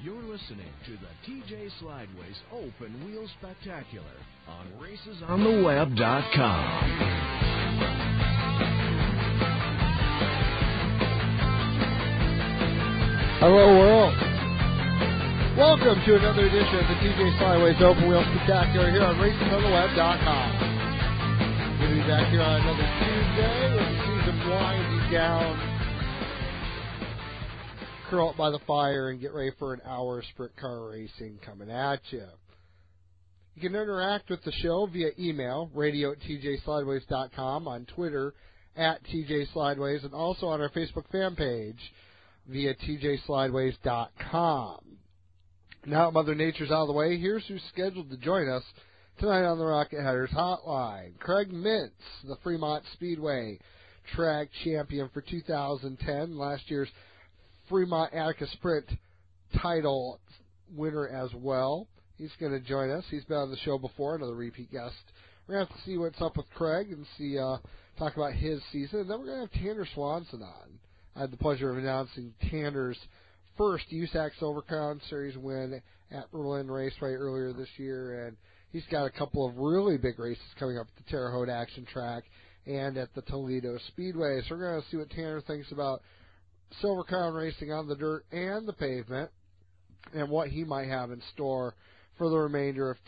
You're listening to the TJ Slideways Open Wheel Spectacular on RacesOnTheWeb.com. Hello, world. Welcome to another edition of the TJ Slideways Open Wheel Spectacular here on RacesOnTheWeb.com. We'll be back here on another Tuesday with the season winding down. Curl up by the fire and get ready for an hour of sprint car racing coming at you. You can interact with the show via email, radio@tjslideways.com, on Twitter @TJSlideways, and also on our Facebook fan page via tjslideways.com. Now that Mother Nature's out of the way, here's who's scheduled to join us tonight on the Rocket Headers Hotline. Craig Mintz, the Fremont Speedway track champion for 2010, last year's Fremont Attica Sprint title winner as well. He's going to join us. He's been on the show before, another repeat guest. We're going to have to see what's up with Craig and talk about his season. And then we're going to have Tanner Swanson on. I had the pleasure of announcing Tanner's first USAC Silver Crown Series win at Berlin Raceway earlier this year, and he's got a couple of really big races coming up at the Terre Haute Action Track and at the Toledo Speedway. So we're going to see what Tanner thinks about Silver Crown racing on the dirt and the pavement and what he might have in store for the remainder of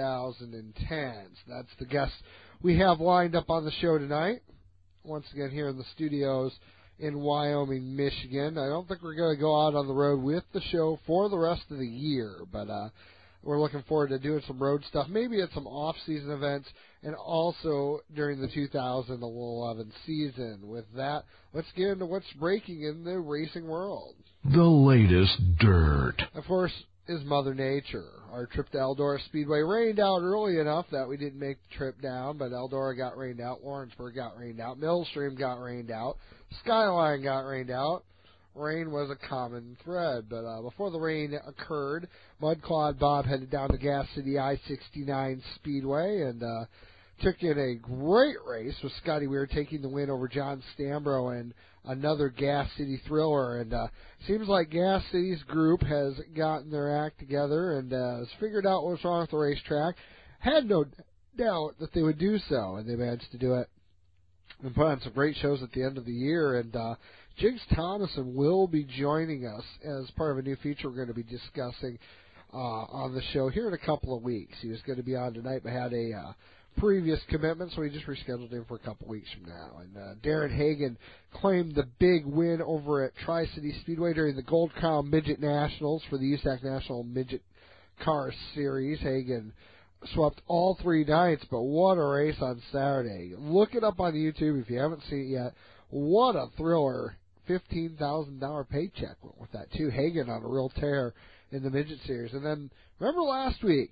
2010. So that's the guest we have lined up on the show tonight. Once again here in the studios in Wyoming, Michigan. I don't think we're going to go out on the road with the show for the rest of the year, but we're looking forward to doing some road stuff, maybe at some off-season events, and also during the 2011 season. With that, let's get into what's breaking in the racing world. The latest dirt. Of course, is Mother Nature. Our trip to Eldora Speedway rained out early enough that we didn't make the trip down, but Eldora got rained out, Lawrenceburg got rained out, Millstream got rained out, Skyline got rained out. Rain was a common thread, but before the rain occurred, Mudclod Bob headed down to Gas City I-69 Speedway and took in a great race with Scotty Weir taking the win over John Stambro and another Gas City thriller. And seems like Gas City's group has gotten their act together and has figured out what's wrong with the racetrack. Had no doubt that they would do so, and they managed to do it and put on some great shows at the end of the year. And Jiggs Thomason will be joining us as part of a new feature we're going to be discussing on the show here in a couple of weeks. He was going to be on tonight but had a previous commitment, so we just rescheduled him for a couple of weeks from now. And Darren Hagen claimed the big win over at Tri-City Speedway during the Gold Crown Midget Nationals for the USAC National Midget Car Series. Hagen swept all three nights, but what a race on Saturday. Look it up on YouTube if you haven't seen it yet. What a thriller. $15,000 paycheck went with that, too. Hagen on a real tear in the Midget Series. And then, remember last week,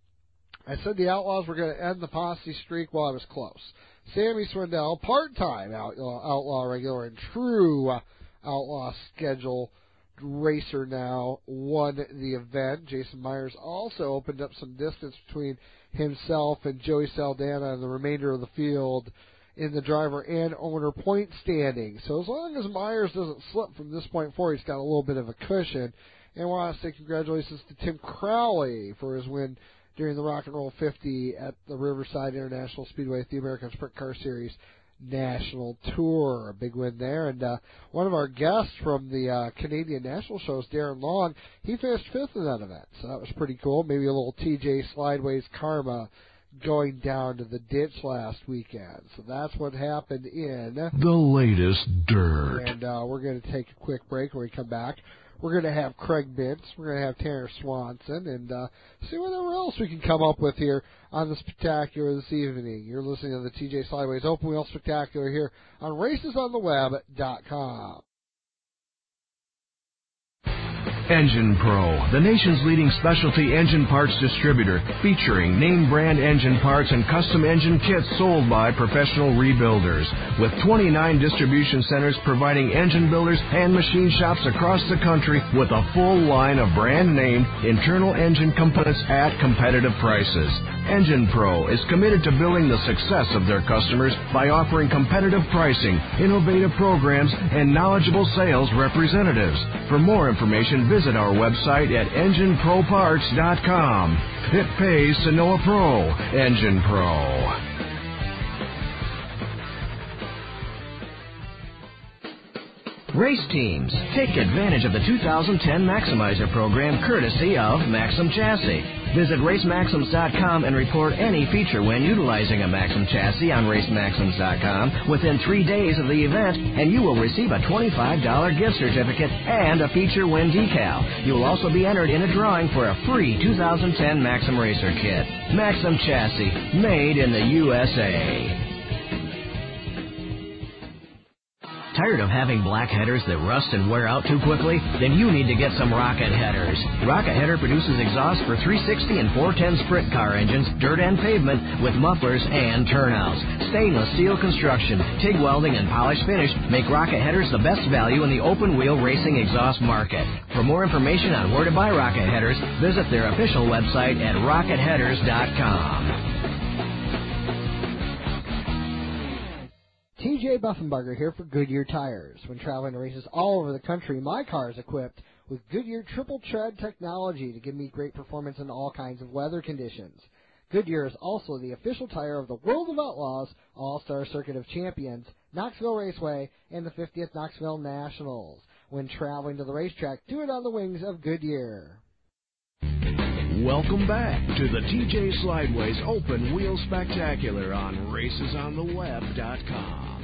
I said the Outlaws were going to end the posse streak. Well, I was close. Sammy Swindell, part-time outlaw regular and true outlaw schedule racer now, won the event. Jason Myers also opened up some distance between himself and Joey Saldana and the remainder of the field in the driver and owner point standing. So as long as Myers doesn't slip from this point forward, he's got a little bit of a cushion. And I want to say congratulations to Tim Crowley for his win during the Rock and Roll 50 at the Riverside International Speedway at the American Sprint Car Series National Tour. A big win there. And one of our guests from the Canadian National Shows, Darren Long, he finished fifth in that event. So that was pretty cool. Maybe a little TJ Slideways karma going down to the ditch last weekend. So that's what happened in the latest dirt. And we're going to take a quick break. When we come back, we're going to have Craig Mintz, we're going to have Tanner Swanson, and see whatever else we can come up with here on the Spectacular this evening. You're listening to the TJ Slideways Open Wheel Spectacular here on RacesOnTheWeb.com. Engine Pro, the nation's leading specialty engine parts distributor, featuring name brand engine parts and custom engine kits sold by professional rebuilders. With 29 distribution centers providing engine builders and machine shops across the country with a full line of brand name internal engine components at competitive prices. Engine Pro is committed to building the success of their customers by offering competitive pricing, innovative programs, and knowledgeable sales representatives. For more information, visit our website at EngineProParts.com. It pays to know a pro. Engine Pro. Race teams, take advantage of the 2010 Maximizer program courtesy of Maxim Chassis. Visit RaceMaxims.com and report any feature win utilizing a Maxim chassis on RaceMaxims.com within 3 days of the event, and you will receive a $25 gift certificate and a feature win decal. You will also be entered in a drawing for a free 2010 Maxim Racer kit. Maxim Chassis, made in the USA. Tired of having black headers that rust and wear out too quickly? Then you need to get some Rocket Headers. Rocket Header produces exhaust for 360 and 410 sprint car engines, dirt and pavement, with mufflers and turnouts. Stainless steel construction, TIG welding, and polished finish make Rocket Headers the best value in the open-wheel racing exhaust market. For more information on where to buy Rocket Headers, visit their official website at RocketHeaders.com. TJ Buffenbarger here for Goodyear Tires. When traveling to races all over the country, my car is equipped with Goodyear Triple Tread technology to give me great performance in all kinds of weather conditions. Goodyear is also the official tire of the World of Outlaws, All-Star Circuit of Champions, Knoxville Raceway, and the 50th Knoxville Nationals. When traveling to the racetrack, do it on the wings of Goodyear. Welcome back to the TJ Slideways Open Wheel Spectacular on RacesOnTheWeb.com.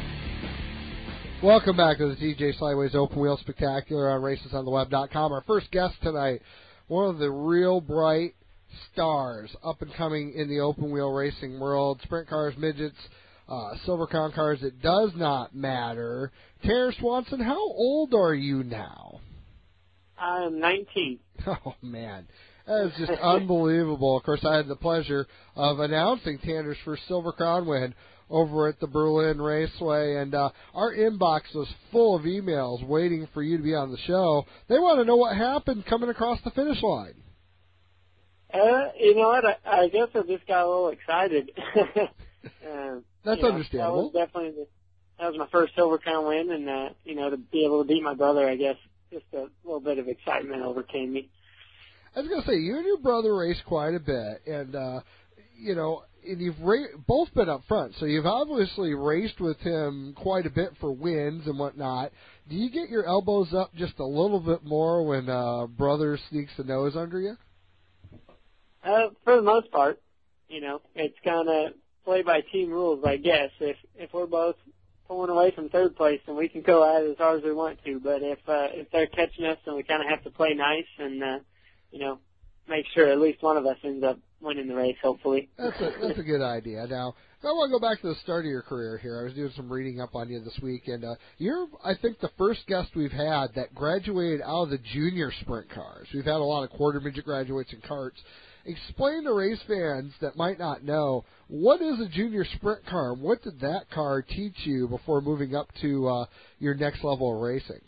Welcome back to the TJ Slideways Open Wheel Spectacular on RacesOnTheWeb.com. Our first guest tonight, one of the real bright stars up and coming in the open wheel racing world, sprint cars, midgets, Silver Crown cars, it does not matter. Tanner Swanson, how old are you now? I'm 19. Oh, man. That is just unbelievable. Of course, I had the pleasure of announcing Tanner's first Silver Crown win over at the Berlin Raceway, and our inbox was full of emails waiting for you to be on the show. They want to know what happened coming across the finish line. You know what? I guess I just got a little excited. That's understandable. That was my first Silver Crown win, and to be able to beat my brother, I guess just a little bit of excitement overcame me. I was going to say, you and your brother raced quite a bit, and and you've both been up front, so you've obviously raced with him quite a bit for wins and whatnot. Do you get your elbows up just a little bit more when brother sneaks the nose under you? For the most part, it's kind of play by team rules, I guess. If we're both pulling away from third place, then we can go at it as hard as we want to. But if they're catching us, then we kind of have to play nice and make sure at least one of us ends up winning the race, hopefully. That's a good idea. Now, I want to go back to the start of your career here. I was doing some reading up on you this week, and you're, I think, the first guest we've had that graduated out of the junior sprint cars. We've had a lot of quarter midget graduates and karts. Explain to race fans that might not know, what is a junior sprint car? What did that car teach you before moving up to your next level of racing?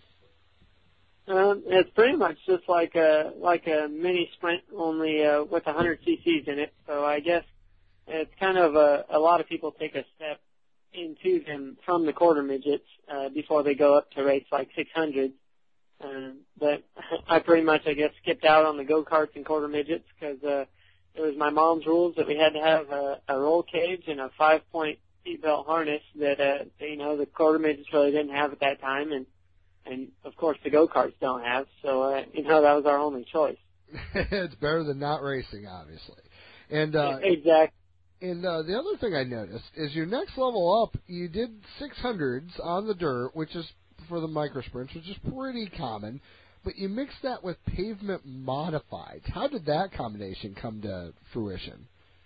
It's pretty much just like a mini sprint, only with 100 cc's in it. So I guess it's kind of a lot of people take a step into them from the quarter midgets before they go up to race like 600. But I pretty much, I guess, skipped out on the go-karts and quarter midgets because it was my mom's rules that we had to have a roll cage and a 5-point seatbelt harness that the quarter midgets really didn't have at that time, and of course the go-karts don't have. So that was our only choice. It's better than not racing, obviously. And exactly. And the other thing I noticed is your next level up, you did 600s on the dirt, which is for the micro sprints, which is pretty common, but you mixed that with pavement modifieds. How did that combination come to fruition?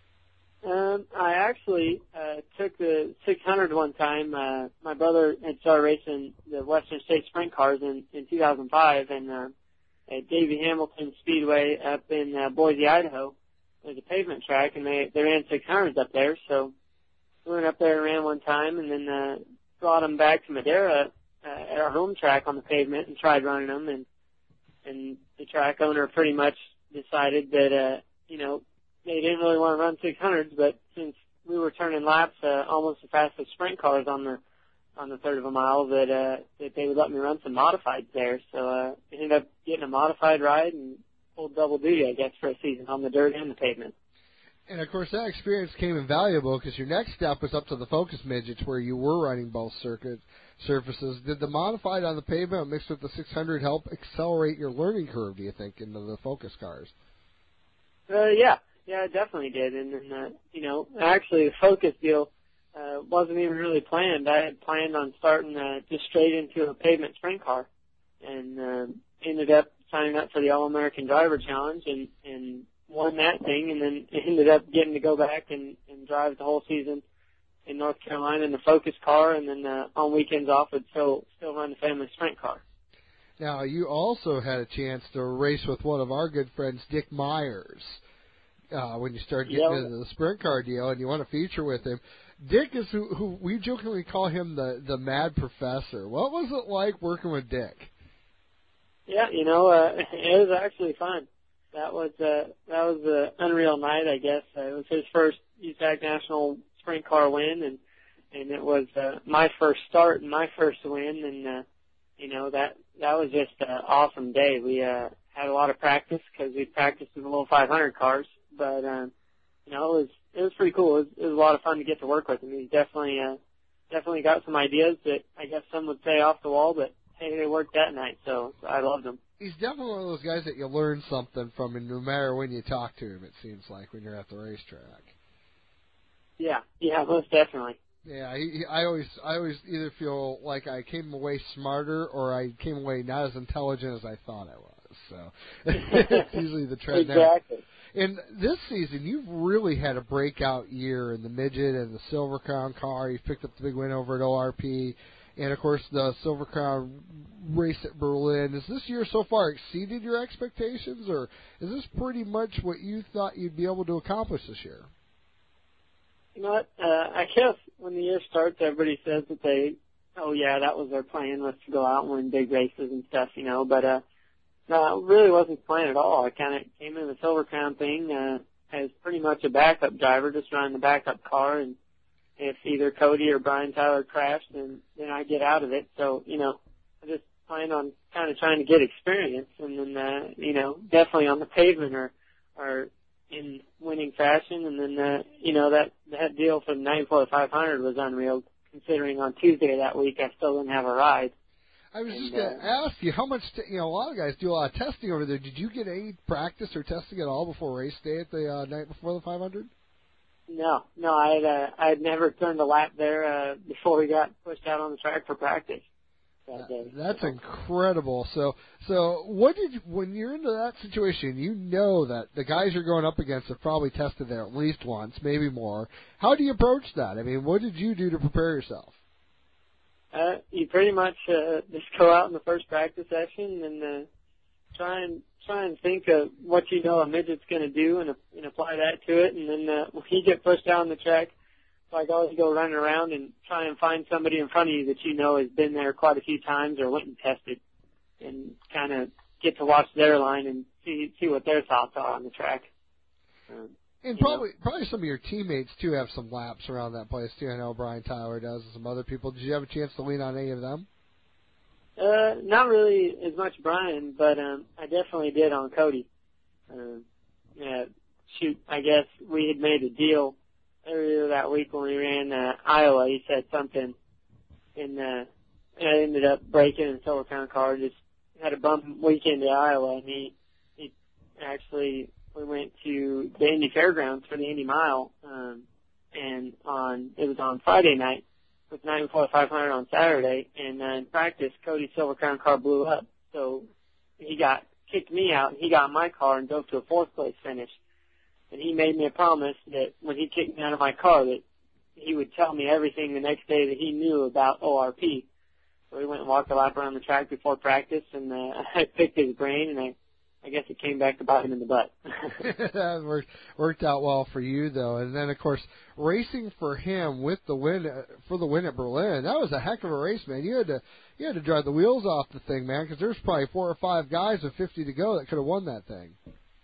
I actually took the 600 one time. My brother had started racing the Western States Sprint Cars in 2005, and at Davey Hamilton Speedway up in Boise, Idaho, there's a pavement track, and they ran 600s up there. So we went up there and ran one time, and then brought them back to Madera at our home track on the pavement and tried running them, and the track owner pretty much decided that they didn't really want to run 600s, but since we were turning laps almost as fast as sprint cars on the on the third of a mile that they would let me run some modifieds there. So ended up getting a modified ride and pulled double duty, I guess, for a season on the dirt and the pavement. And, of course, that experience came invaluable because your next step was up to the Focus Midgets where you were running both surfaces. Did the modified on the pavement mixed with the 600 help accelerate your learning curve, do you think, into the Focus cars? Yeah, it definitely did. And then, actually the Focus deal wasn't even really planned. I had planned on starting just straight into a pavement sprint car and ended up signing up for the All-American Driver Challenge and won that thing, and then ended up getting to go back and drive the whole season in North Carolina in the Focus car, and then on weekends off would still run the family sprint car. Now, you also had a chance to race with one of our good friends, Dick Myers, when you started getting into the sprint car deal, and you won a feature with him. Dick is who we jokingly call him the Mad Professor. What was it like working with Dick? Yeah, it was actually fun. That was an unreal night, I guess. It was his first USAC National Sprint Car win, and it was my first start and my first win, and that was just an awesome day. We had a lot of practice because we practiced in the little 500 cars, but it was pretty cool. It was a lot of fun to get to work with him. He definitely got some ideas that I guess some would say off the wall, but hey, they worked that night, so I loved him. He's definitely one of those guys that you learn something from, and no matter when you talk to him, it seems like, when you're at the racetrack. Yeah, most definitely. Yeah, I always either feel like I came away smarter or I came away not as intelligent as I thought I was. So it's usually the trend exactly. there. And this season, you've really had a breakout year in the midget and the Silver Crown car. You've picked up the big win over at ORP. And, of course, the Silver Crown race at Berlin. Has this year so far exceeded your expectations, or is this pretty much what you thought you'd be able to accomplish this year? You know what? I guess when the year starts, everybody says that that was their plan, was to go out and win big races and stuff, but no, it really wasn't the plan at all. I kind of came in the Silver Crown thing as pretty much a backup driver, just running the backup car, and if either Cody or Brian Tyler crashed, then I get out of it. So, I just plan on kind of trying to get experience, and then, definitely on the pavement or in winning fashion. And then, that deal for the 94-500 was unreal, considering on Tuesday that week I still didn't have a ride. I was just going to ask you, how much, a lot of guys do a lot of testing over there. Did you get any practice or testing at all before race day at the night before the 500? No, I had never turned a lap there before we got pushed out on the track for practice that day. That's incredible. So when you're into that situation, that the guys you're going up against have probably tested there at least once, maybe more. How do you approach that? I mean, what did you do to prepare yourself? You pretty much just go out in the first practice session and try and think of what a midget's going to do and apply that to it. And then when you get pushed down the track, like I always go running around and try and find somebody in front of you that has been there quite a few times or went and tested, and kind of get to watch their line and see what their thoughts are on the track. And probably some of your teammates, too, have some laps around that place, too. I know Brian Tyler does and some other people. Did you have a chance to lean on any of them? Not really as much Brian, but I definitely did on Cody. I guess we had made a deal earlier that week when we ran Iowa. He said something, and I ended up breaking in the Silver Crown car. Just had a bum weekend at Iowa, and he actually, we went to the Indy Fairgrounds for the Indy Mile, and it was on Friday night with 94-500 on Saturday, and in practice, Cody's Silver Crown car blew up. So he kicked me out, and he got in my car and dove to a fourth place finish. And he made me a promise that when he kicked me out of my car, that he would tell me everything the next day that he knew about ORP. So we went and walked a lap around the track before practice, and I picked his brain, and I guess it came back to bite him in the butt. That worked out well for you, though. And then, of course, racing for him with the win for the win at Berlin, that was a heck of a race, man. You had to drive the wheels off the thing, man, because there's probably 4 or 5 guys with 50 to go that could have won that thing.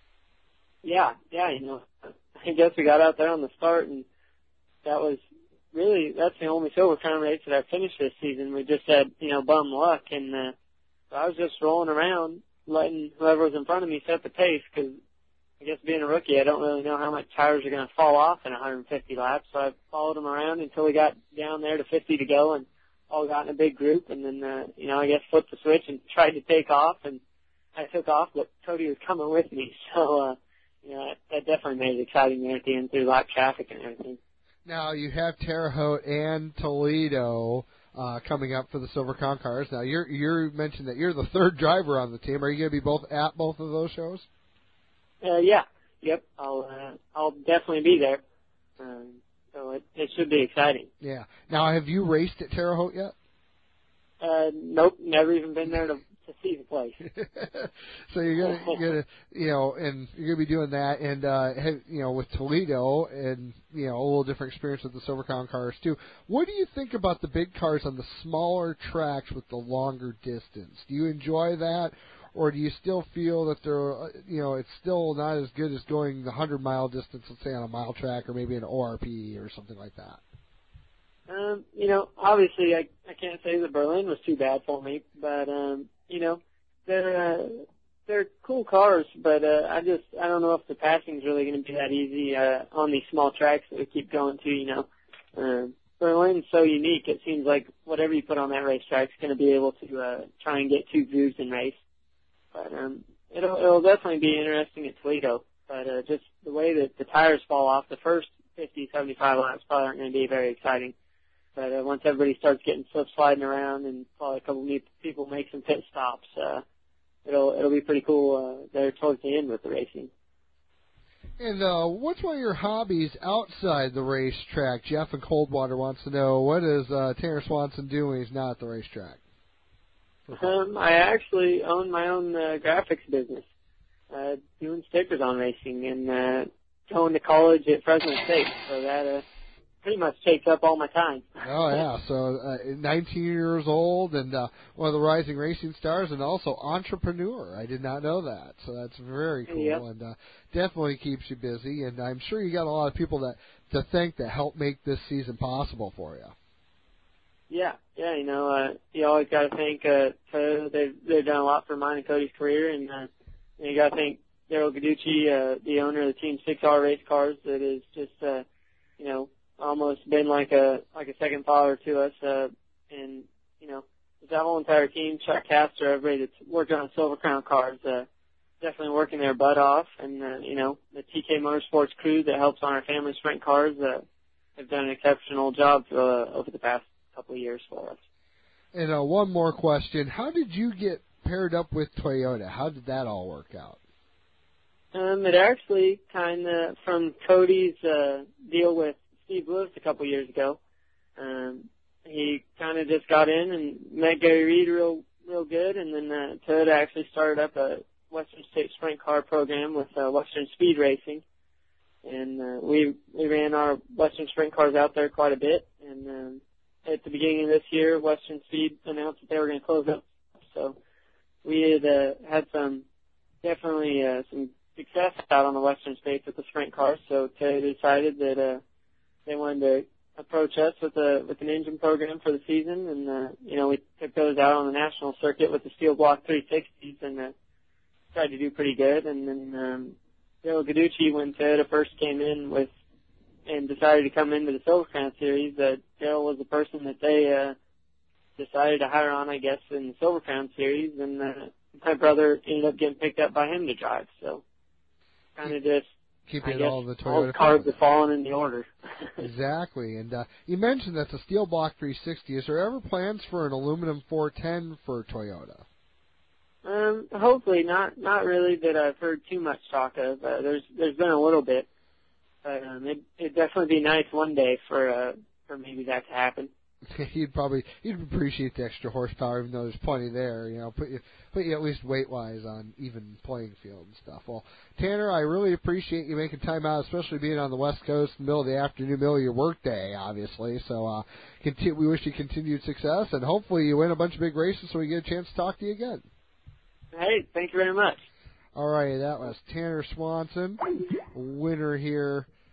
Yeah, I guess we got out there on the start, and that was really, that's the only Silver Crown race that I finished this season. We just had, bum luck, and so I was just rolling around, letting whoever was in front of me set the pace, because I guess being a rookie, I don't really know how much tires are going to fall off in 150 laps, so I followed them around until we got down there to 50 to go, and all got in a big group, and then, I guess flipped the switch and tried to take off, and I took off, but Cody was coming with me, so, that definitely made it exciting there at the end through lap traffic and everything. Now, you have Terre Haute and Toledo coming up for the Silver Crown cars. Now, you mentioned that you're the third driver on the team. Are you going to be at both of those shows? Yeah. Yep. I'll definitely be there. So it should be exciting. Yeah. Now, have you raced at Terre Haute yet? Nope. Never even been there to see the place. So you're gonna, and you're gonna be doing that, and with Toledo, and a little different experience with the Silver Crown cars too. What do you think about the big cars on the smaller tracks with the longer distance? Do you enjoy that, or do you still feel that they're, it's still not as good as going the 100-mile distance, let's say on a mile track, or maybe an ORP or something like that? Obviously I can't say that Berlin was too bad for me, but they're cool cars, but I don't know if the passing is really going to be that easy on these small tracks that we keep going to. Berlin's so unique. It seems like whatever you put on that racetrack is going to be able to try and get 2 views in race. But it'll definitely be interesting at Toledo. But just the way that the tires fall off, the first 50, 75 laps probably aren't going to be very exciting. But once everybody starts getting slip sliding around and probably a couple of people make some pit stops, it'll be pretty cool there towards the end with the racing. And what's one of your hobbies outside the racetrack? Jeff in Coldwater wants to know, what is Tanner Swanson doing when he's not at the racetrack? I actually own my own graphics business, doing stickers on racing, and going to college at Fresno State, so that pretty much takes up all my time. Oh, yeah. So 19 years old and one of the rising racing stars, and also entrepreneur. I did not know that. So that's very cool. Yep. And definitely keeps you busy. And I'm sure you got a lot of people to thank that helped make this season possible for you. Yeah. You always got to thank Toyota. They've done a lot for mine and Cody's career, and you got to thank Daryl Guiducci, the owner of the Team 6R Race Cars, that is just almost been like a second father to us, and that whole entire team, Chuck Castor, everybody that's worked on Silver Crown cars, definitely working their butt off, and the TK Motorsports crew that helps on our family sprint cars have done an exceptional job over the past couple of years for us. And one more question: how did you get paired up with Toyota? How did that all work out? It actually kind of from Cody's deal with Steve Lewis a couple years ago. He kind of just got in and met Gary Reed real good, and then Toyota actually started up a Western State Sprint Car program with Western Speed Racing, and we ran our Western Sprint Cars out there quite a bit. And at the beginning of this year, Western Speed announced that they were going to close up, so we had some success out on the Western States with the sprint cars. So Toyota decided that they wanted to approach us with an engine program for the season, and we took those out on the national circuit with the Steel Block 360s, and tried to do pretty good. And then Daryl Guiducci, when Toyota first came in and decided to come into the Silver Crown Series, Daryl was the person that they decided to hire on, I guess, in the Silver Crown Series, and my brother ended up getting picked up by him to drive. So kind of just keeping all the Toyota all the cards have fallen in the order. Exactly. And you mentioned that's a Steel Block 360. Is there ever plans for an aluminum 410 for Toyota? Hopefully not really that I've heard too much talk of. There's been a little bit, but it'd definitely be nice one day for maybe that to happen. You'd appreciate the extra horsepower, even though there's plenty there. Put you at least weight-wise on even playing field and stuff. Well, Tanner, I really appreciate you making time out, especially being on the West Coast, middle of the afternoon, middle of your work day, obviously. So we wish you continued success, and hopefully you win a bunch of big races so we get a chance to talk to you again. Hey, thank you very much. All right, that was Tanner Swanson, winner here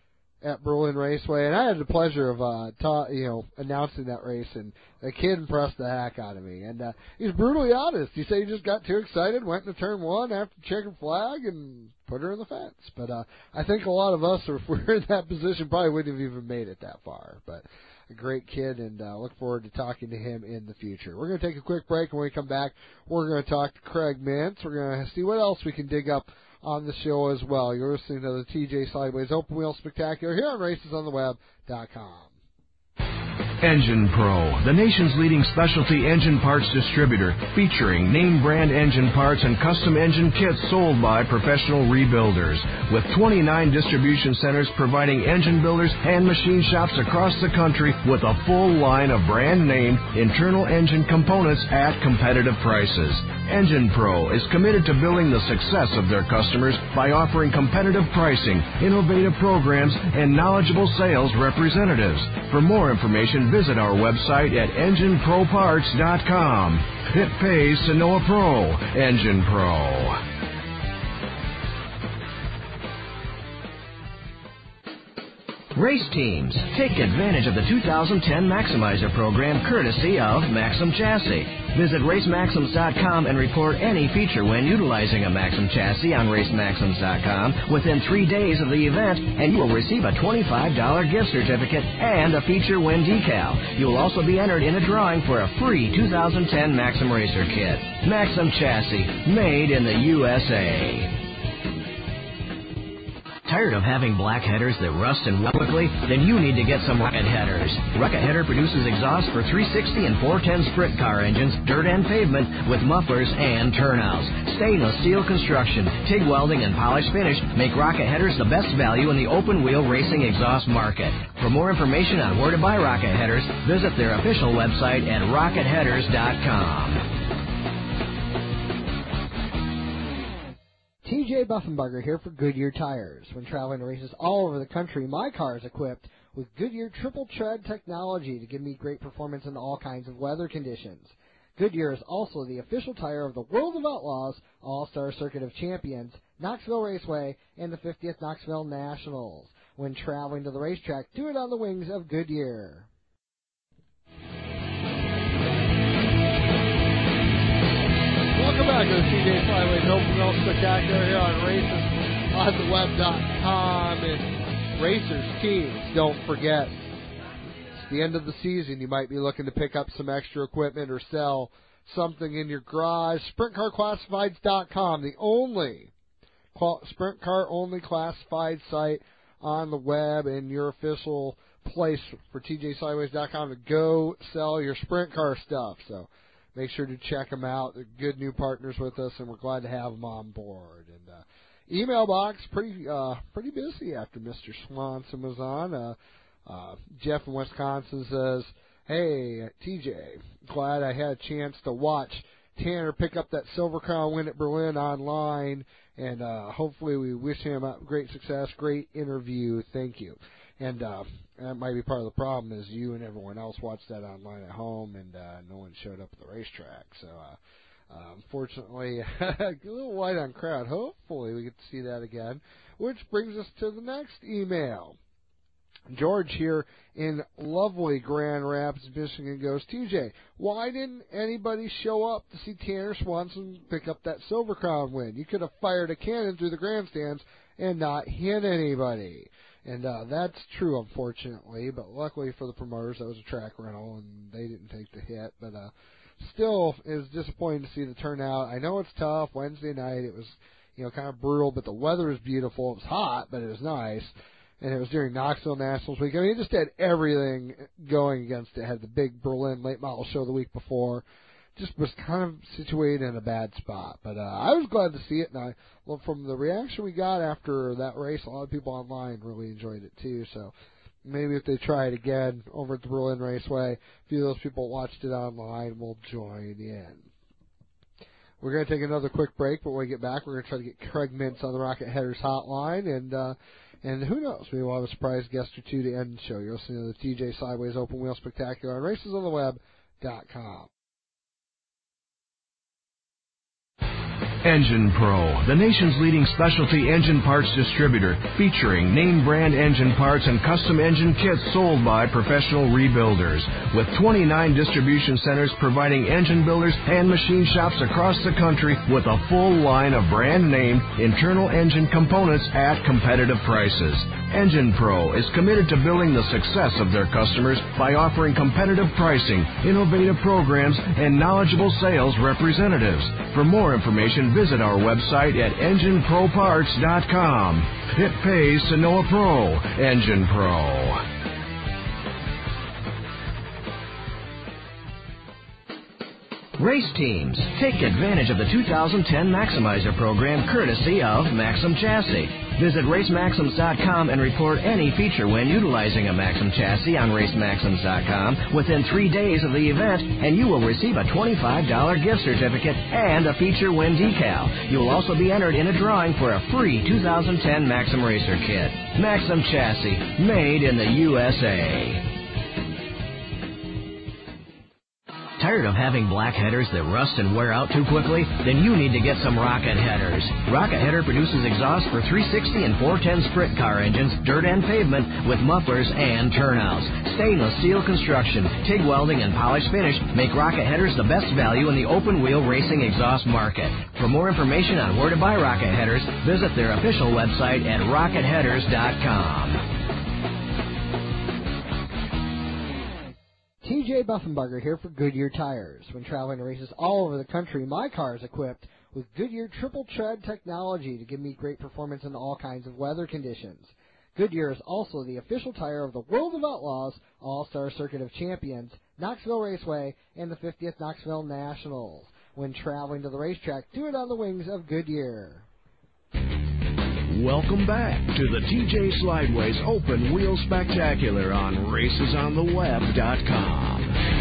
at Berlin Raceway, and I had the pleasure of announcing that race, and the kid impressed the heck out of me. And he's brutally honest. He said he just got too excited, went into turn one after checking flag, and put her in the fence. But I think a lot of us, if we were in that position, probably wouldn't have even made it that far. But a great kid, and look forward to talking to him in the future. We're going to take a quick break, and when we come back, we're going to talk to Craig Mintz. We're going to see what else we can dig up on the show as well. You're listening to the TJ Sideways Open Wheel Spectacular here on RacesOnTheWeb.com. Engine Pro, the nation's leading specialty engine parts distributor, featuring name brand engine parts and custom engine kits sold by professional rebuilders. With 29 distribution centers providing engine builders and machine shops across the country with a full line of brand name internal engine components at competitive prices. Engine Pro is committed to building the success of their customers by offering competitive pricing, innovative programs, and knowledgeable sales representatives. For more information, visit our website at EngineProParts.com. It pays to know a pro. Engine Pro. Race teams, take advantage of the 2010 Maximizer program courtesy of Maxim Chassis. Visit RaceMaxims.com and report any feature when utilizing a Maxim chassis on RaceMaxims.com within 3 days of the event, and you will receive a $25 gift certificate and a feature win decal. You will also be entered in a drawing for a free 2010 Maxim Racer kit. Maxim Chassis, made in the USA. Tired of having black headers that rust and rust quickly? Then you need to get some Rocket Headers. Rocket Header produces exhaust for 360 and 410 sprint car engines, dirt and pavement, with mufflers and turnouts. Stainless steel construction, TIG welding, and polished finish make Rocket Headers the best value in the open wheel racing exhaust market. For more information on where to buy Rocket Headers, visit their official website at RocketHeaders.com. TJ Buffenbarger here for Goodyear Tires. When traveling to races all over the country, my car is equipped with Goodyear triple tread technology to give me great performance in all kinds of weather conditions. Goodyear is also the official tire of the World of Outlaws, All-Star Circuit of Champions, Knoxville Raceway, and the 50th Knoxville Nationals. When traveling to the racetrack, do it on the wings of Goodyear. Welcome back to the TJ Sideways Open Wheel Spectacular here on RacesOnTheWeb.com. And racers, teams, don't forget, it's the end of the season. You might be looking to pick up some extra equipment or sell something in your garage. SprintCarClassifieds.com, the only sprint car only classified site on the web, and your official place for TJSideways.com to go sell your sprint car stuff. So make sure to check them out. They're good new partners with us, and we're glad to have them on board. And email box pretty busy after Mr. Swanson was on. Jeff in Wisconsin says, "Hey TJ, glad I had a chance to watch Tanner pick up that Silver Crown win at Berlin online, and hopefully we wish him great success. Great interview. Thank you." And that might be part of the problem, is you and everyone else watched that online at home, and no one showed up at the racetrack. So, unfortunately, a little light on crowd. Hopefully we get to see that again, which brings us to the next email. George here in lovely Grand Rapids, Michigan goes, "TJ, why didn't anybody show up to see Tanner Swanson pick up that Silver Crown win? You could have fired a cannon through the grandstands and not hit anybody." And that's true, unfortunately, but luckily for the promoters, that was a track rental, and they didn't take the hit. But still, it was disappointing to see the turnout. I know it's tough. Wednesday night, it was kind of brutal, but the weather was beautiful. It was hot, but it was nice. And it was during Knoxville Nationals week. I mean, it just had everything going against it. It had the big Berlin late model show the week before. Just was kind of situated in a bad spot. But I was glad to see it. And from the reaction we got after that race, a lot of people online really enjoyed it too. So maybe if they try it again over at the Berlin Raceway, a few of those people watched it online will join in. We're going to take another quick break, but when we get back, we're going to try to get Craig Mintz on the Rocket Headers hotline, and who knows, maybe we'll have a surprise guest or two to end the show. You're listening to the TJ Sideways Open Wheel Spectacular on RacesOnTheWeb.com. Engine Pro, the nation's leading specialty engine parts distributor, featuring name brand engine parts and custom engine kits sold by professional rebuilders. With 29 distribution centers providing engine builders and machine shops across the country with a full line of brand name internal engine components at competitive prices. Engine Pro is committed to building the success of their customers by offering competitive pricing, innovative programs, and knowledgeable sales representatives. For more information, visit our website at EngineProParts.com. It pays to know a pro. Engine Pro. Race teams, take advantage of the 2010 Maximizer program courtesy of Maxim Chassis. Visit RaceMaxims.com and report any feature when utilizing a Maxim chassis on RaceMaxims.com within 3 days of the event, and you will receive a $25 gift certificate and a feature win decal. You will also be entered in a drawing for a free 2010 Maxim Racer kit. Maxim Chassis, made in the USA. Tired of having black headers that rust and wear out too quickly? Then you need to get some Rocket Headers. Rocket Header produces exhaust for 360 and 410 sprint car engines, dirt and pavement, with mufflers and turnouts. Stainless steel construction, TIG welding, and polished finish make Rocket Headers the best value in the open-wheel racing exhaust market. For more information on where to buy Rocket Headers, visit their official website at RocketHeaders.com. TJ Buffenbarger here for Goodyear Tires. When traveling to races all over the country, my car is equipped with Goodyear Triple Tread technology to give me great performance in all kinds of weather conditions. Goodyear is also the official tire of the World of Outlaws, All-Star Circuit of Champions, Knoxville Raceway, and the 50th Knoxville Nationals. When traveling to the racetrack, do it on the wings of Goodyear. Welcome back to the TJ Slideways Open Wheel Spectacular on RacesOnTheWeb.com.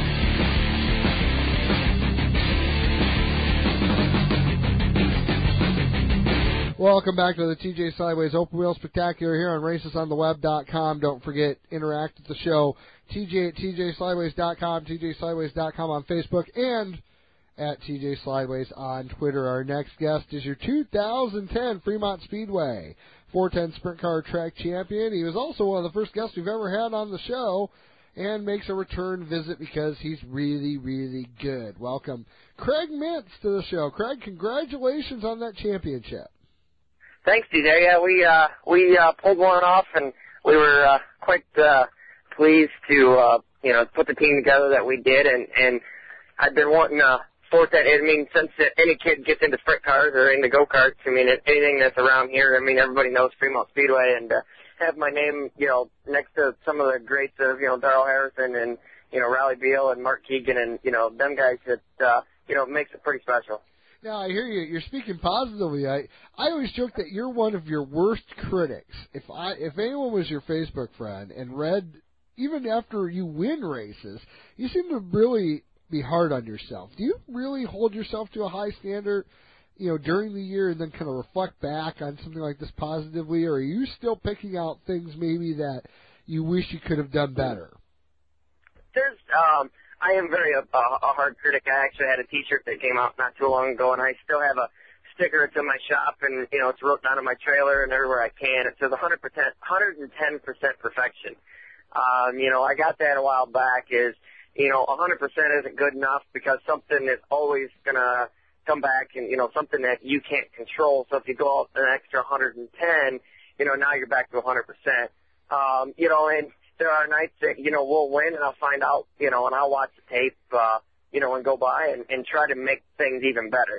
Welcome back to the TJ Sideways Open Wheel Spectacular here on RacesOnTheWeb.com. Don't forget, interact with the show. TJ at TJSlideways.com, TJSlideways.com on Facebook, and at TJ Slideways on Twitter. Our next guest is your 2010 Fremont Speedway 410 Sprint Car Track Champion. He was also one of the first guests we've ever had on the show and makes a return visit because he's really, really good. Welcome, Craig Mintz, to the show. Craig, congratulations on that championship. Thanks, DJ. Yeah, we pulled one off, and we were quite pleased to put the team together that we did, and I've been wanting to sport that. I mean, since any kid gets into sprint cars or into go-karts, I mean, anything that's around here, I mean, everybody knows Fremont Speedway, and have my name, next to some of the greats of, Darrell Harrison and, Riley Beal and Mark Keegan and, them guys that, makes it pretty special. Now, I hear you. You're speaking positively. I always joke that you're one of your worst critics. If anyone was your Facebook friend and read, even after you win races, you seem to really be hard on yourself. Do you really hold yourself to a high standard, during the year and then kind of reflect back on something like this positively, or are you still picking out things maybe that you wish you could have done better? There's, I am very a hard critic. I actually had a T-shirt that came out not too long ago, and I still have a sticker. It's in my shop, and it's wrote down on my trailer and everywhere I can. It says 110% perfection. I got that a while back. 100% isn't good enough because something is always gonna come back, and something that you can't control. So if you go out an extra 110, now you're back to 100%. And there are nights that, we'll win and I'll find out, and I'll watch the tape, and go by and try to make things even better.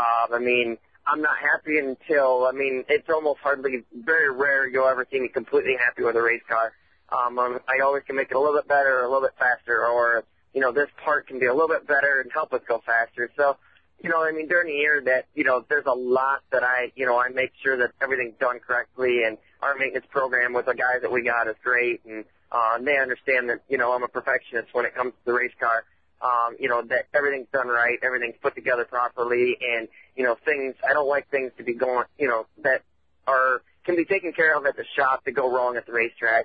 I'm not happy until, it's almost very rare you'll ever see me completely happy with a race car. I always can make it a little bit better, or a little bit faster, or, this part can be a little bit better and help us go faster. So, during the year that, there's a lot that I make sure that everything's done correctly, and our maintenance program with the guys that we got is great, and they understand that, I'm a perfectionist when it comes to the race car, that everything's done right, everything's put together properly, and, I don't like things to be going, that can be taken care of at the shop that go wrong at the racetrack.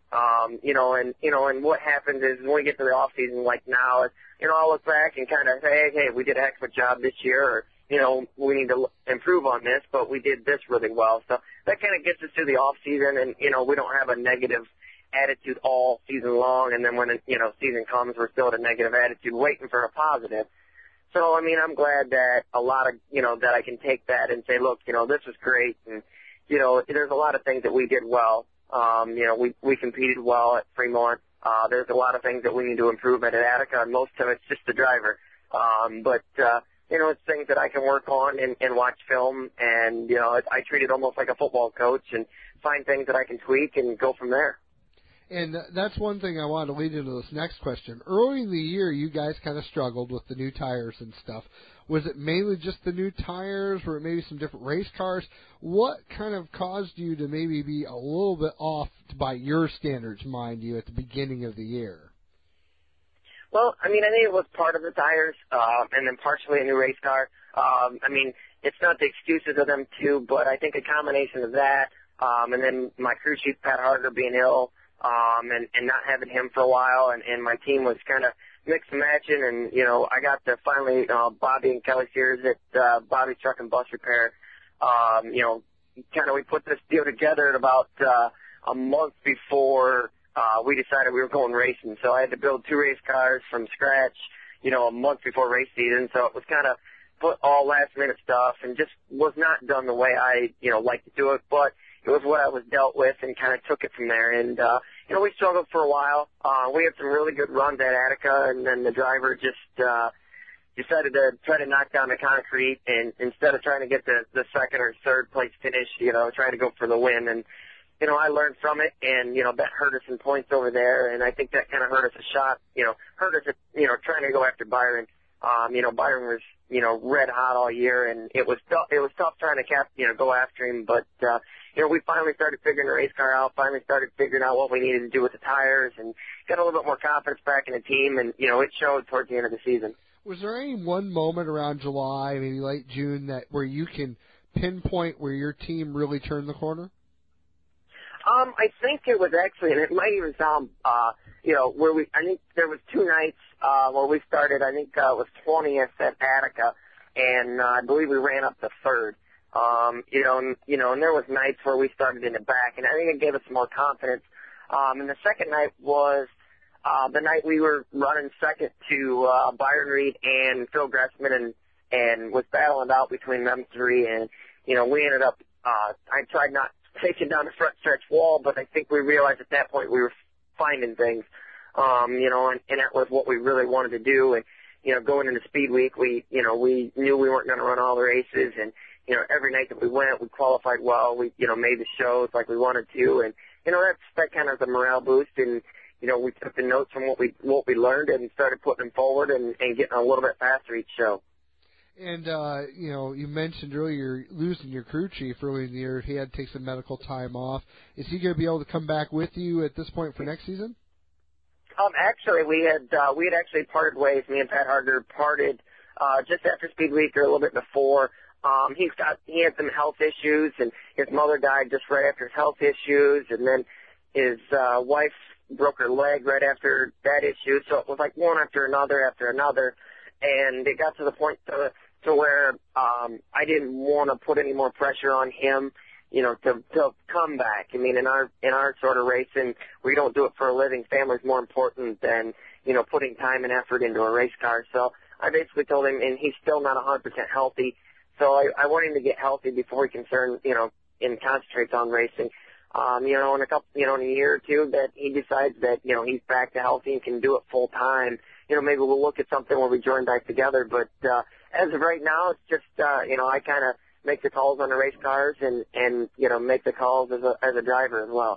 And what happens is when we get to the off season like now, I'll look back and kind of say, hey, we did a heck of a job this year, or, we need to improve on this, but we did this really well. So that kind of gets us through the off season, and, we don't have a negative attitude all season long, and then when, season comes, we're still at a negative attitude waiting for a positive. So, I'm glad that a lot of, that I can take that and say, look, this was great, and, there's a lot of things that we did well. We competed well at Fremont. There's a lot of things that we need to improve at Attica, and most of it's just the driver. It's things that I can work on and watch film, and, I treat it almost like a football coach and find things that I can tweak and go from there. And that's one thing I wanted to lead into this next question. Early in the year, you guys kind of struggled with the new tires and stuff. Was it mainly just the new tires? Were it maybe some different race cars? What kind of caused you to maybe be a little bit off by your standards, mind you, at the beginning of the year? Well, I think it was part of the tires, and then partially a new race car. It's not the excuses of them two, but I think a combination of that, and then my crew chief, Pat Harger, being ill, and not having him for a while, and my team was kind of mix and matching, and, I got to finally, Bobby and Kelly Sears at Bobby's Truck and Bus Repair, we put this deal together at about a month before we decided we were going racing. So I had to build 2 race cars from scratch, a month before race season. So it was kind of put all last-minute stuff and just was not done the way I, like to do it, but it was what I was dealt with and kind of took it from there. And, we struggled for a while. We had some really good runs at Attica, and then the driver just decided to try to knock down the concrete, and instead of trying to get the second or third place finish, trying to go for the win. And, I learned from it, and, that hurt us in points over there, and I think that kind of hurt us a shot, hurt us at, trying to go after Byron. Byron was, red hot all year, and it was tough trying to go after him, but, we finally started figuring the race car out, finally started figuring out what we needed to do with the tires, and got a little bit more confidence back in the team, and, it showed towards the end of the season. Was there any one moment around July, maybe late June, where you can pinpoint where your team really turned the corner? I think it was actually, and it might even sound, I think there was 2 nights, where we started, I think, it was 20th at Attica, and I believe we ran up to 3rd. And there was nights where we started in the back, and I think it gave us more confidence. And the second night was, the night we were running second to, Byron Reed and Phil Gressman, and was battling out between them 3, and, we ended up, I tried not taking down the front stretch wall, but I think we realized at that point we were finding things, and that was what we really wanted to do. And, going into Speed Week, we knew we weren't going to run all the races, and, every night that we went, we qualified well. We, made the shows like we wanted to, and, that kind of the morale boost, and, we took the notes from what we learned and started putting them forward and getting a little bit faster each show. And, you mentioned earlier losing your crew chief early in the year. He had to take some medical time off. Is he going to be able to come back with you at this point for next season? Actually, we had actually parted ways. Me and Pat Harger parted, just after Speed Week or a little bit before. He had some health issues, and his mother died just right after his health issues, and then his, wife broke her leg right after that issue. So it was like one after another, and it got to the point to where I didn't want to put any more pressure on him, to come back. In our sort of racing, we don't do it for a living. Family's more important than, putting time and effort into a race car. So I basically told him, and he's still not 100% healthy, so I want him to get healthy before he can and concentrates on racing. In a year or two that he decides that, he's back to healthy and can do it full time, maybe we'll look at something where we join back together. But, as of right now, it's just, I kind of make the calls on the race cars and, make the calls as a driver as well.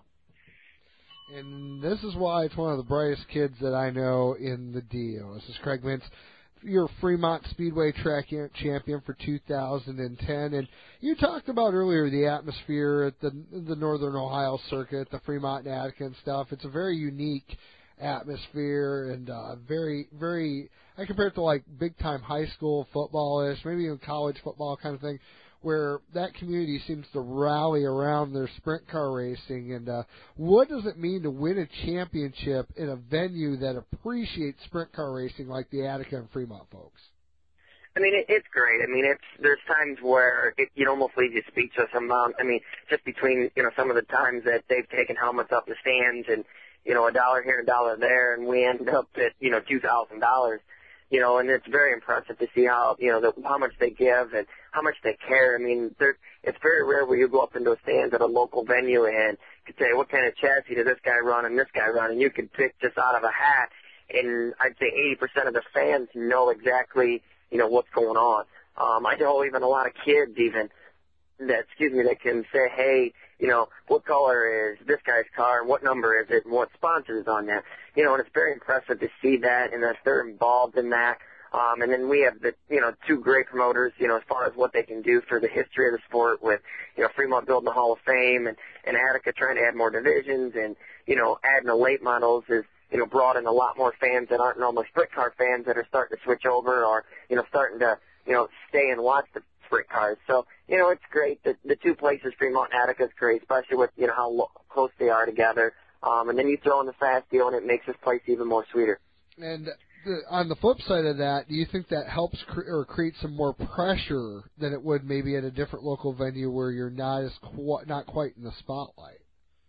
And this is why it's one of the brightest kids that I know in the deal. This is Craig Mintz, your Fremont Speedway track champion for 2010. And you talked about earlier the atmosphere at the Northern Ohio circuit, the Fremont and Attica and stuff. It's a very unique atmosphere and very, very, I compare it to like big-time high school football-ish, maybe even college football kind of thing, where that community seems to rally around their sprint car racing. And what does it mean to win a championship in a venue that appreciates sprint car racing like the Attica and Fremont folks? I mean, it's great. I mean, there's times where you'd almost leave you speechless amount. I mean, just between, some of the times that they've taken helmets up the stands and, $1 here and $1 there, and we end up at, $2,000, and it's very impressive to see how, how much they give and how much they care. I mean, it's very rare where you go up into a stands at a local venue and could say, what kind of chassis does this guy run and this guy run, and you could pick just out of a hat, and I'd say 80% of the fans know exactly, what's going on. I know even a lot of kids that can say, hey, what color is this guy's car and what number is it and what sponsor is on that. And it's very impressive to see that and that they're involved in that. And then we have the, two great promoters, as far as what they can do for the history of the sport with, Fremont building the Hall of Fame and Attica trying to add more divisions and, adding the late models is, brought in a lot more fans that aren't normally sprint car fans that are starting to switch over or, starting to, stay and watch the sprint cars. So, it's great. The two places, Fremont and Attica, is great, especially with, how close they are together. And then you throw in the fast deal and it makes this place even more sweeter. And on the flip side of that, do you think that helps create some more pressure than it would maybe at a different local venue where you're not quite in the spotlight?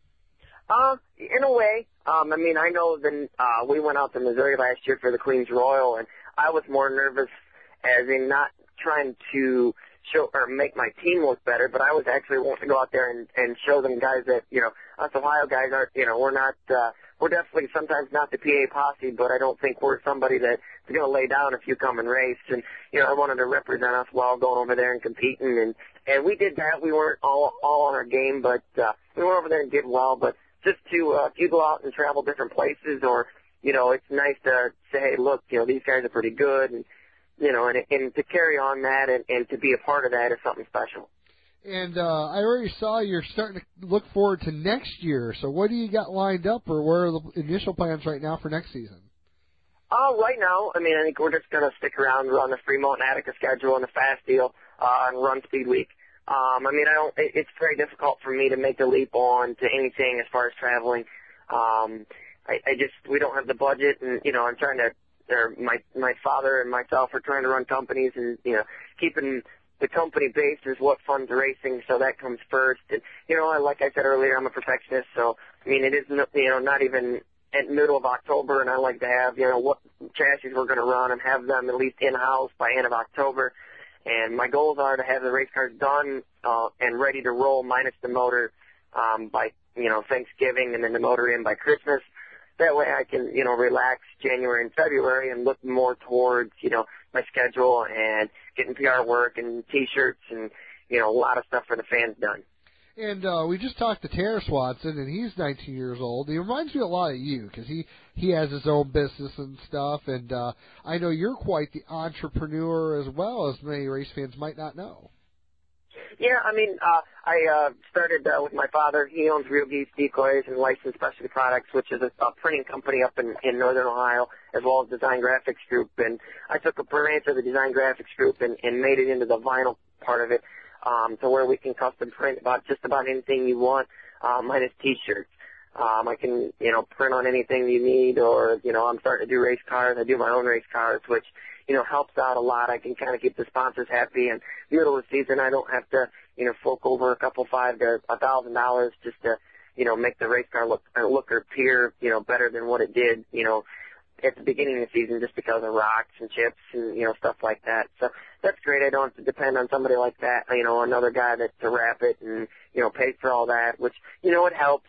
In a way. I mean, I know we went out to Missouri last year for the Queen's Royal, and I was more nervous as in not trying to show or make my team look better, but I was actually wanting to go out there and show them guys that, us Ohio guys aren't, we're not, we're definitely sometimes not the PA posse, but I don't think we're somebody that's going to lay down if you come and race. And, I wanted to represent us well going over there and competing. And we did that. We weren't all on our game, but we went over there and did well. But just to, if you go out and travel different places or, it's nice to say, hey, look, these guys are pretty good. And, and to carry on that and to be a part of that is something special. And I already saw you're starting to look forward to next year. So what do you got lined up, or what are the initial plans right now for next season? Right now, I mean, I think we're just going to stick around, run the Fremont and Attica schedule and the fast deal and run Speed Week. I mean, it's very difficult for me to make the leap on to anything as far as traveling. We don't have the budget, and, I'm trying to, my father and myself are trying to run companies, and, keeping the company base is what funds racing, so that comes first. And, like I said earlier, I'm a perfectionist, so, I mean, it is, not even at middle of October, and I like to have, what chassis we're going to run and have them at least in-house by end of October. And my goals are to have the race cars done and ready to roll minus the motor by, Thanksgiving, and then the motor in by Christmas. That way I can, relax January and February and look more towards, my schedule and getting PR work and T-shirts and, a lot of stuff for the fans done. And we just talked to Terrace Watson, and he's 19 years old. He reminds me a lot of you because he has his own business and stuff, and I know you're quite the entrepreneur as well, as many race fans might not know. Yeah, I mean, I started with my father. He owns Real Geese Decoys and Licensed Specialty Products, which is a printing company up in Northern Ohio, as well as Design Graphics Group. And I took a branch of the Design Graphics Group and made it into the vinyl part of it, to where we can custom print just about anything you want, minus T-shirts. I can, print on anything you need, or, I'm starting to do race cars. I do my own race cars, which, helps out a lot. I can kind of keep the sponsors happy, and middle of the season, I don't have to, fork over a couple $500 to $1,000 just to, make the race car look or appear, better than what it did, at the beginning of the season, just because of rocks and chips and, stuff like that. So that's great. I don't have to depend on somebody like that, another guy to wrap it and, pay for all that, which, it helps.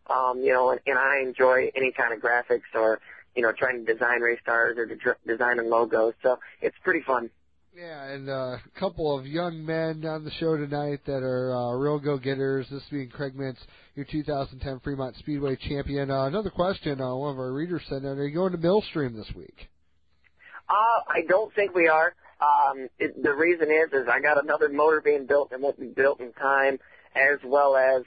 And I enjoy any kind of graphics or, trying to design race cars or designing logos. So it's pretty fun. Yeah, and a couple of young men on the show tonight that are real go-getters, this being Craig Mintz, your 2010 Fremont Speedway champion. Another question one of our readers sent in, are you going to Millstream this week? I don't think we are. The reason is I got another motor being built and won't be built in time, as well as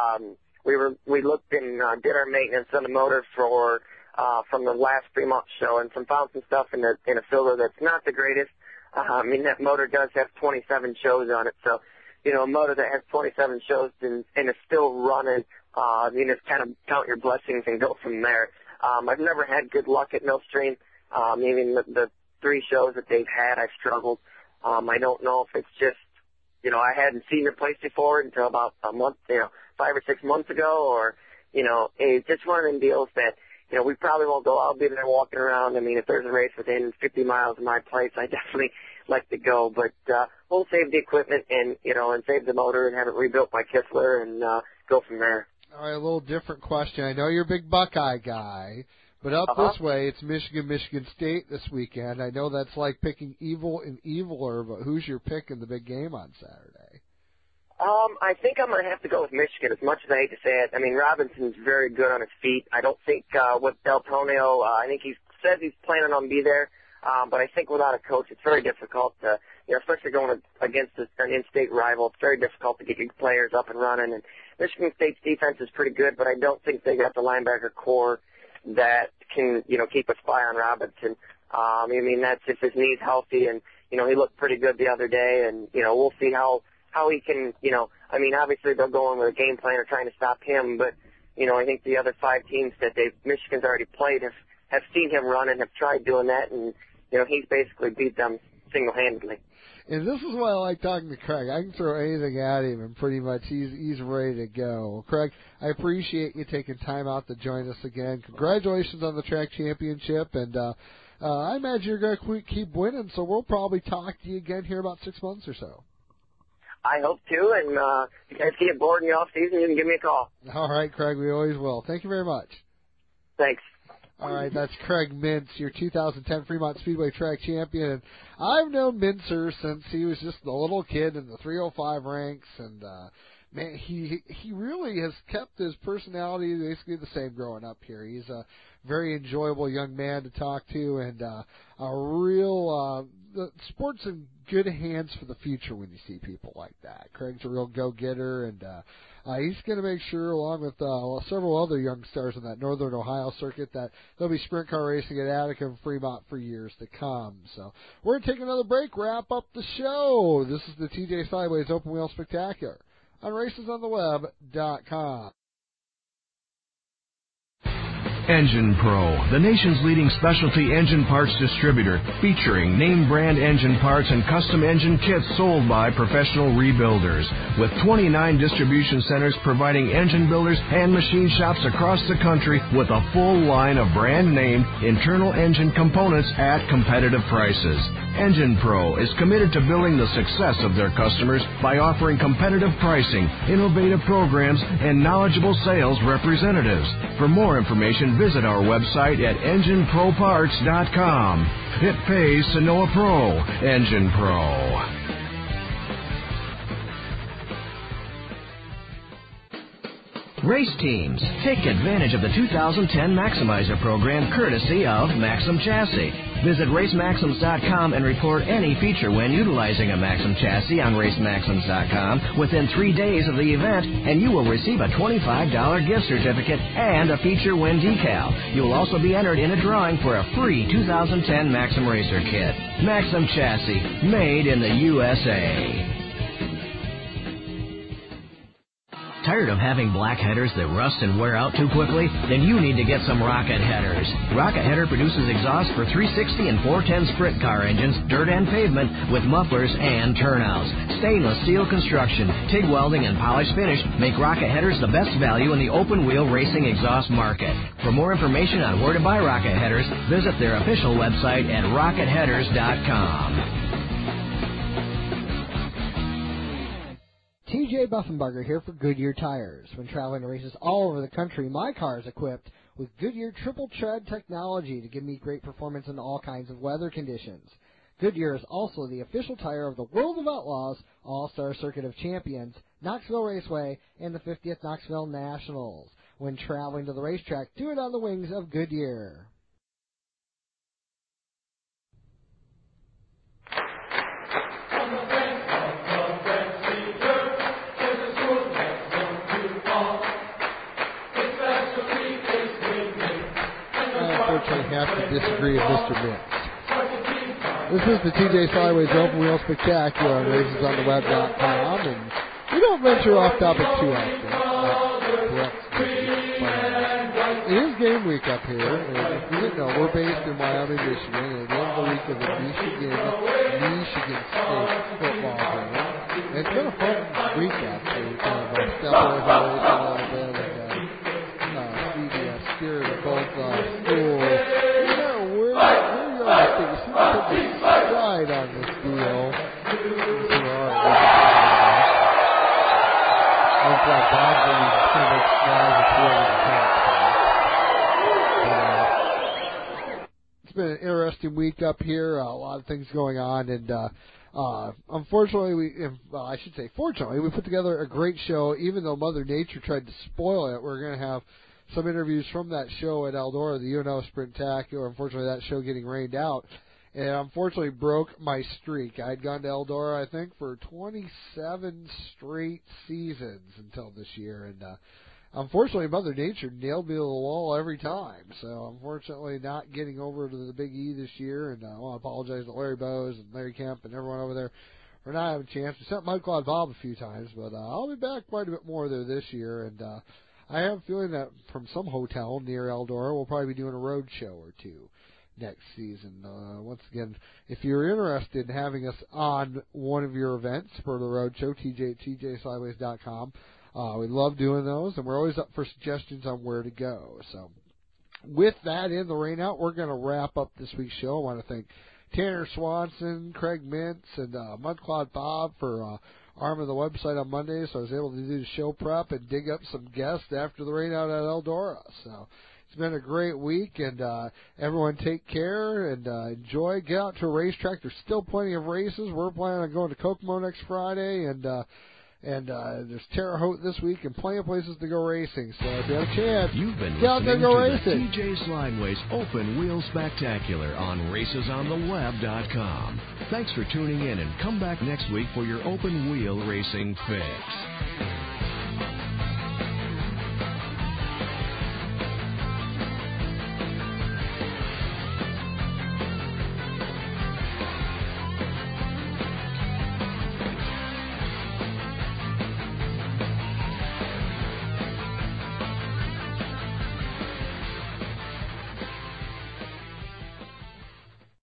we looked and did our maintenance on the motor from the last Fremont show, and found some stuff in a filler that's not the greatest. I mean, that motor does have 27 shows on it, so, a motor that has 27 shows and is still running, just kind of count your blessings and go from there. I've never had good luck at Millstream. Even the 3 shows that they've had, I've struggled. I don't know if it's just, I hadn't seen the place before until about a month, 5 or 6 months ago, or, it's just one of them deals that, we probably won't go. I'll be there walking around. I mean, if there's a race within 50 miles of my place, I definitely like to go. But we'll save the equipment and save the motor and have it rebuilt by Kistler and go from there. All right, a little different question. I know you're a big Buckeye guy, but up this way, it's Michigan State this weekend. I know that's like picking evil and eviler, but who's your pick in the big game on Saturday? I think I'm going to have to go with Michigan, as much as I hate to say it. I mean, Robinson's very good on his feet. I don't think with Del Tonio, I think he says he's planning on be there, but I think without a coach, it's very difficult to, especially going against an in-state rival, it's very difficult to get your players up and running. And Michigan State's defense is pretty good, but I don't think they got the linebacker core that can, keep a spy on Robinson. I mean, that's if his knee's healthy, and, he looked pretty good the other day, and, we'll see how he can, I mean, obviously they'll go in with a game plan of trying to stop him, but, I think the other 5 teams that Michigan's already played have seen him run and have tried doing that, and, he's basically beat them single-handedly. And this is why I like talking to Craig. I can throw anything at him, and pretty much he's ready to go. Well, Craig, I appreciate you taking time out to join us again. Congratulations on the track championship, and I imagine you're going to keep winning, so we'll probably talk to you again here about 6 months or so. I hope to, and if you guys get bored in the off-season, you can give me a call. All right, Craig, we always will. Thank you very much. Thanks. All right, that's Craig Mintz, your 2010 Fremont Speedway track champion. And I've known Mintzer since he was just a little kid in the 305 ranks, and man, he really has kept his personality basically the same growing up here. He's a very enjoyable young man to talk to, and a real the sport's in good hands for the future when you see people like that. Craig's a real go-getter, and he's going to make sure, along with several other young stars in that Northern Ohio circuit, that there'll be sprint car racing at Attica and Fremont for years to come. So we're going to take another break, wrap up the show. This is the TJ Sideways Open Wheel Spectacular on RacesOnTheWeb.com. Engine Pro, the nation's leading specialty engine parts distributor, featuring name brand engine parts and custom engine kits sold by professional rebuilders, with 29 distribution centers providing engine builders and machine shops across the country with a full line of brand name internal engine components at competitive prices. Engine Pro is committed to building the success of their customers by offering competitive pricing, innovative programs, and knowledgeable sales representatives. For more information, visit our website at EngineProParts.com. It pays to know a pro. Engine Pro. Race teams, take advantage of the 2010 Maximizer program courtesy of Maxim Chassis. Visit RaceMaxims.com and report any feature when utilizing a Maxim chassis on RaceMaxims.com within 3 days of the event, and you will receive a $25 gift certificate and a feature win decal. You will also be entered in a drawing for a free 2010 Maxim Racer kit. Maxim Chassis, made in the USA. Tired of having black headers that rust and wear out too quickly? Then you need to get some Rocket Headers. Rocket Header produces exhaust for 360 and 410 sprint car engines, dirt and pavement, with mufflers and turnouts. Stainless steel construction, TIG welding, and polished finish make Rocket Headers the best value in the open wheel racing exhaust market. For more information on where to buy Rocket Headers, visit their official website at RocketHeaders.com. TJ Buffenbarger here for Goodyear Tires. When traveling to races all over the country, my car is equipped with Goodyear Triple Tread technology to give me great performance in all kinds of weather conditions. Goodyear is also the official tire of the World of Outlaws, All-Star Circuit of Champions, Knoxville Raceway, and the 50th Knoxville Nationals. When traveling to the racetrack, do it on the wings of Goodyear. Unfortunately, have to disagree with Mr. Mintz. This is the TJ Sideways Open Wheel Spectacular on RacesOnTheWeb.com, and we don't venture off topic too often. It is game week up here, and if you didn't know, we're based in Wyoming, Michigan, and at the end of the week is a Michigan Michigan State football game. It's been a fun week, actually. Kind of step away from it a little bit and see the spirit of both schools. Where you are, I think, you seem to put the stride on this deal. Looks like Bob's going to make strides toward the top. It's been an interesting week up here. A lot of things going on, and unfortunately, fortunately, we put together a great show. Even though Mother Nature tried to spoil it, we're going to have some interviews from that show at Eldora, the UNO Sprintacular. Unfortunately, that show getting rained out, and unfortunately broke my streak. I'd gone to Eldora, I think, for 27 straight seasons until this year, and unfortunately, Mother Nature nailed me to the wall every time. So, unfortunately, not getting over to the Big E this year. And I want to apologize to Larry Bowes and Larry Kemp and everyone over there for not having a chance. We sent Mud Cloud Bob a few times, but I'll be back quite a bit more there this year. And I have a feeling that from some hotel near Eldora, we'll probably be doing a road show or two next season. Once again, if you're interested in having us on one of your events for the road show, TJ at tjsideways.com. We love doing those, and we're always up for suggestions on where to go. So with that in the rain out, we're going to wrap up this week's show. I want to thank Tanner Swanson, Craig Mintz, and Mudcloud Bob for arming the website on Monday, so I was able to do the show prep and dig up some guests after the rain out at Eldora. So it's been a great week, and everyone take care and enjoy. Get out to a racetrack. There's still plenty of races. We're planning on going to Kokomo next Friday, and there's Terre Haute this week and plenty of places to go racing. So if you have a chance, get out there and go racing. TJ Slideways Open Wheel Spectacular on RacesOnTheWeb.com. Thanks for tuning in, and come back next week for your open wheel racing fix.